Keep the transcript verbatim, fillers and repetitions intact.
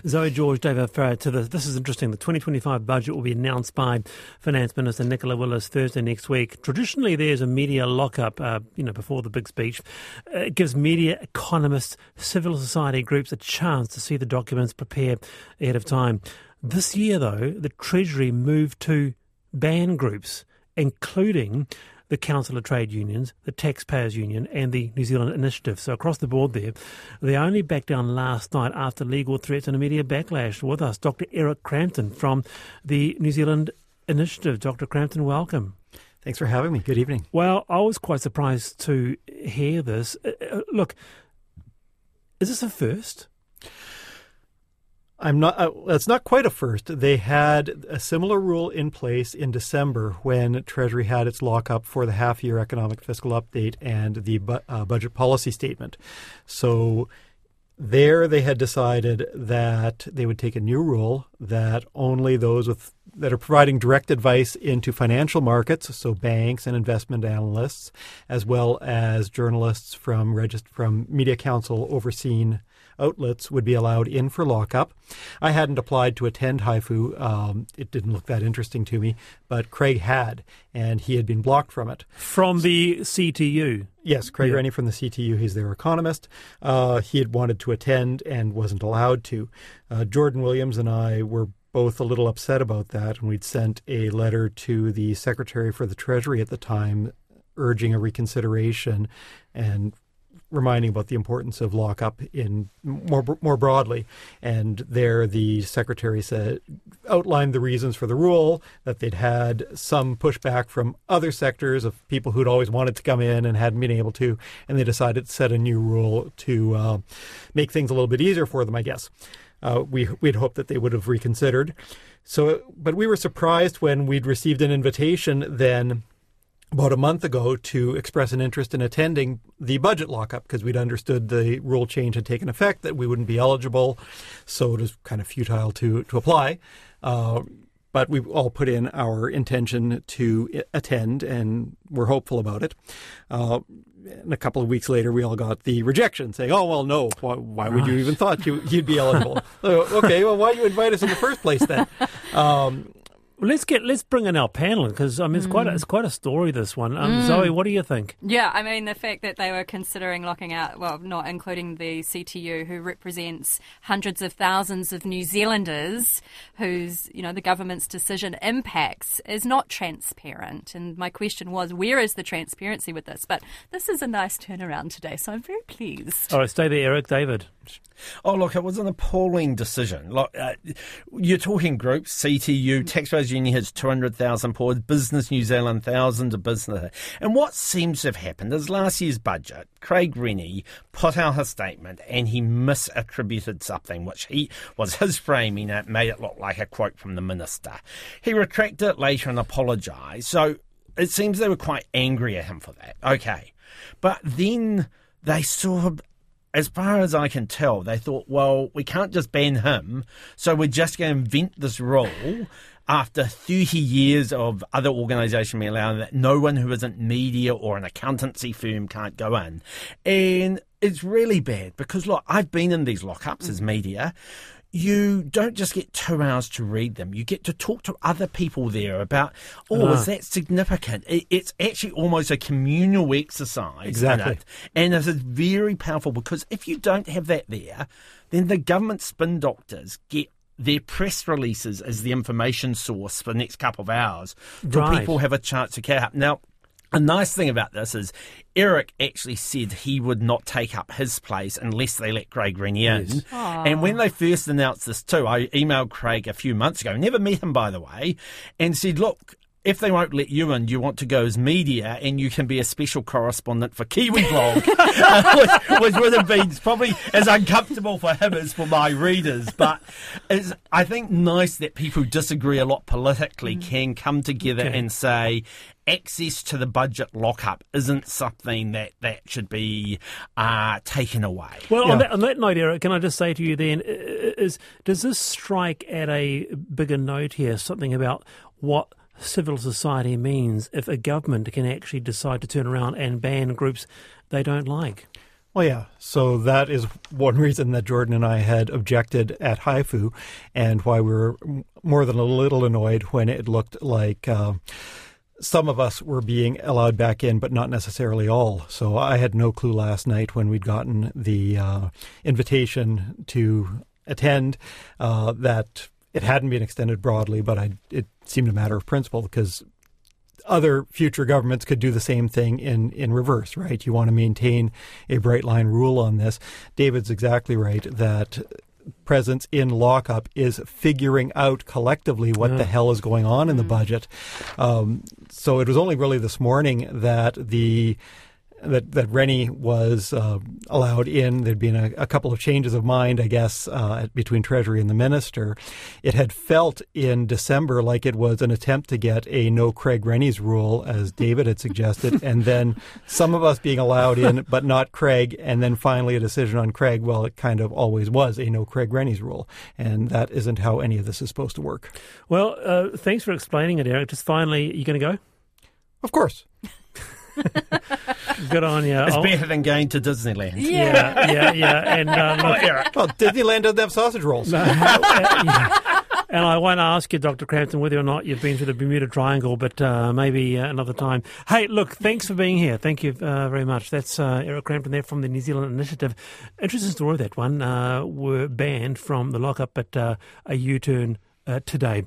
Zoe George, David Farrar to this. This is interesting. The twenty twenty-five budget will be announced by Finance Minister Nicola Willis Thursday next week. Traditionally, there's a media lockup, uh, you know, before the big speech. Uh, it gives media, economists, civil society groups a chance to see the documents, prepare ahead of time. This year, though, the Treasury moved to ban groups, including the Council of Trade Unions, the Taxpayers Union and the New Zealand Initiative. So across the board there, they only backed down last night after legal threats and immediate backlash. With us, Doctor Eric Crampton from the New Zealand Initiative. Doctor Crampton, welcome. Thanks for having me. Good evening. Well, I was quite surprised to hear this. Uh, look, is this a first? I'm not. Uh, it's not quite a first. They had a similar rule in place in December when Treasury had its lockup for the half-year economic fiscal update and the bu- uh, budget policy statement. So there they had decided that they would take a new rule that only those with that are providing direct advice into financial markets, so banks and investment analysts, as well as journalists from regist- from Media Council overseen outlets would be allowed in for lockup. I hadn't applied to attend HIFU. Um, it didn't look that interesting to me, but Craig had, and he had been blocked from it. From the C T U? Yes, Craig yeah. Rennie from the C T U. He's their economist. Uh, he had wanted to attend and wasn't allowed to. Uh, Jordan Williams and I were both a little upset about that, and we'd sent a letter to the Secretary for the Treasury at the time urging a reconsideration and reminding about the importance of lockup in more more broadly. And there the Secretary said outlined the reasons for the rule, that they'd had some pushback from other sectors of people who'd always wanted to come in and hadn't been able to, and they decided to set a new rule to uh, make things a little bit easier for them, I guess. Uh, we, we'd hoped that they would have reconsidered. So, but we were surprised when we'd received an invitation then about a month ago to express an interest in attending the budget lockup because we'd understood the rule change had taken effect, that we wouldn't be eligible. So it was kind of futile to, to apply. Uh, but we all put in our intention to attend, and we're hopeful about it. Uh, and a couple of weeks later, we all got the rejection saying, oh, well, no, why, why would you even thought you, you'd be eligible? So, okay, well, why did you invite us in the first place then? Um, Well, let's get let's bring in our panel because I mean it's mm. quite a, it's quite a story, this one. Um, mm. Zoe, what do you think? Yeah, I mean the fact that they were considering locking out, well, not including the C T U, who represents hundreds of thousands of New Zealanders, whose you know the government's decision impacts, is not transparent. And my question was, where is the transparency with this? But this is a nice turnaround today, so I'm very pleased. All right, stay there, Eric. David. Oh, look, it was an appalling decision. Look, uh, you're talking groups, C T U, Taxpayers Union has two hundred thousand paws, Business New Zealand, thousands of business. And what seems to have happened is last year's budget, Craig Rennie put out a statement and he misattributed something, which he was his framing, and it made it look like a quote from the minister. He retracted it later and apologised. So it seems they were quite angry at him for that. Okay. But then they sort of, as far as I can tell, they thought, well, we can't just ban him, so we're just going to invent this rule after thirty years of other organisations being allowed that no one who isn't media or an accountancy firm can't go in. And it's really bad because, look, I've been in these lockups as media. You don't just get two hours to read them. You get to talk to other people there about, oh, uh. is that significant? It, it's actually almost a communal exercise. Exactly. It? And it is very powerful because if you don't have that there, then the government spin doctors get their press releases as the information source for the next couple of hours so right. people have a chance to catch up. Now, a nice thing about this is Eric actually said he would not take up his place unless they let Craig Rennie in. Yes. And when they first announced this too, I emailed Craig a few months ago, never met him by the way, and said, look, if they won't let you in, you want to go as media and you can be a special correspondent for Kiwi Blog, which, which would have been probably as uncomfortable for him as for my readers. But it's, I think, nice that people who disagree a lot politically mm. can come together okay. and say access to the budget lockup isn't something that, that should be uh, taken away. Well, yeah. on, that, on that note, Eric, can I just say to you then, is does this strike at a bigger note here, something about what civil society means if a government can actually decide to turn around and ban groups they don't like? Well, yeah. So that is one reason that Jordan and I had objected at Haifu, and why we were more than a little annoyed when it looked like uh, some of us were being allowed back in, but not necessarily all. So I had no clue last night when we'd gotten the uh, invitation to attend uh, that it hadn't been extended broadly, but I, it seemed a matter of principle because other future governments could do the same thing in, in reverse, right? You want to maintain a bright line rule on this. David's exactly right that presence in lockup is figuring out collectively what yeah. the hell is going on in the budget. Um, so it was only really this morning that the that that Rennie was uh, allowed in. There'd been a, a couple of changes of mind, I guess, uh, between Treasury and the Minister. It had felt in December like it was an attempt to get a no Craig Rennie's rule, as David had suggested, and then some of us being allowed in, but not Craig, and then finally a decision on Craig. Well, it kind of always was a no Craig Rennie's rule, and that isn't how any of this is supposed to work. Well, uh, thanks for explaining it, Eric. Just finally, you going to go? Of course. Good on you. It's I'll, better than going to Disneyland. Yeah, yeah, yeah. And uh, look, well, Disneyland doesn't have sausage rolls. No, uh, yeah. And I won't ask you, Doctor Crampton, whether or not you've been through the Bermuda Triangle, but uh, maybe uh, another time. Hey, look, thanks for being here. Thank you uh, very much. That's uh, Eric Crampton there from the New Zealand Initiative. Interesting story, that one. Uh, were banned from the lockup, but uh, a U-turn uh, today.